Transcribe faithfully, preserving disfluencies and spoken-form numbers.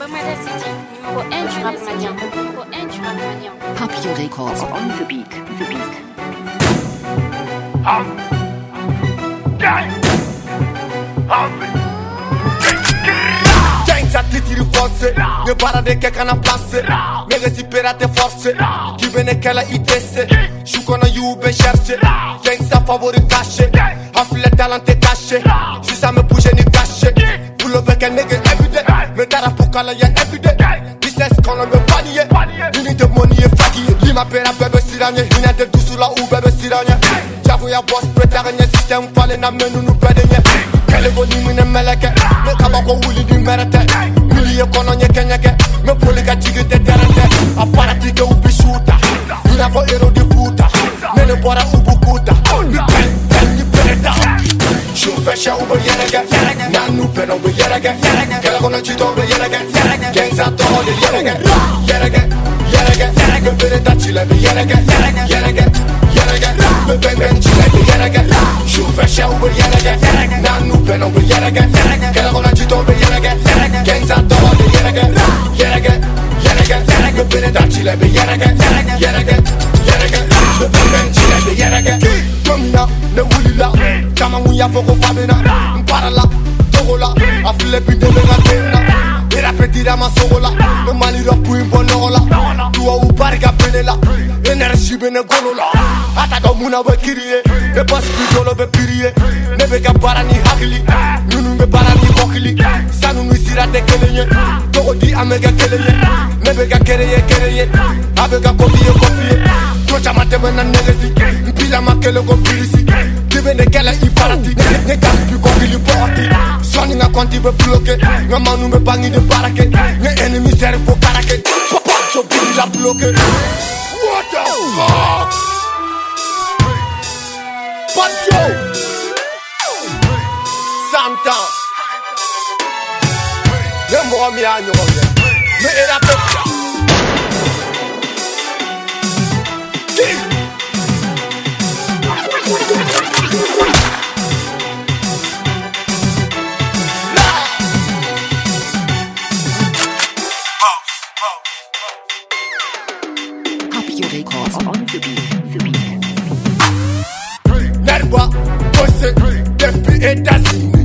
Commander City, numéro un du rap malien. Numéro un du rap malien. Papillon Records on the beat, the beat. Um, gang, um, gang sa titiri forse, ne parade che cana passe, nega si perate forse, chi bene che la itesse, sciucono Juve cherche, gang sa favori cache, affile talente cache, si sa me bouger ni cache, pull up avec un nigga everyday, me dara pour cala ya everyday, business qu'on me panier, you need the money e fatigué, lima pera bebe siranye, ina de dusula ou bebe siranye, jago ya boss pretaranye, system fale na menu nu bedenye, kele go ni mine meleke, me kabako wuli ni merete, miliye kono nyeke nyeke, me poli ka jigi de terente, aparati ke ubi shoota, ina fo ero di puta, mene bora ubu kuta, ni pen pen ni pereta, shu fesha ubu yerege, nanu pen ubu yerege, kele kono chito ubu yerege, gangsta toho de yerege, yerege, yerege, me pereta chile be yerege, yerege, yerege, me ben ben chile be yerege, shu fesha ubu yerege, nanu pen ubu yerege, kele kono chito ubu yerege, gangsta toho de yerege, yerege, yerege, me pereta chile be yerege, yerege, yerege, me ben ben chile be yerege, domina ne wulila, kama muya foko fabena, mparala, togola, afile pide me gatena, era petira masogola, me malira pui bonola, tuwa ubarga penela, energy bene golola, ataga muna be kiriye, me bas pidolo be piriye, me be ka barani hakili, nunu me barani kokili, sanu mi sirate kelenye, togo di amega kelenye, me be ka kereye kereye, abega kopiye kopiye, trocha mateme na negesi, mpila makele go pilisi, dibe ne kele ifarati, ne gaspi kokili porti, swani nga konti be bloke, nga manu me bangi de barake, nga enemy seri fo karake, papa jo bidi la bloke. What the fuck? Pancho Santa Ne mo mi anyo me era pepcha Papillon Records on the beat, the beat. Nerva, Bosse, depuis États-Unis.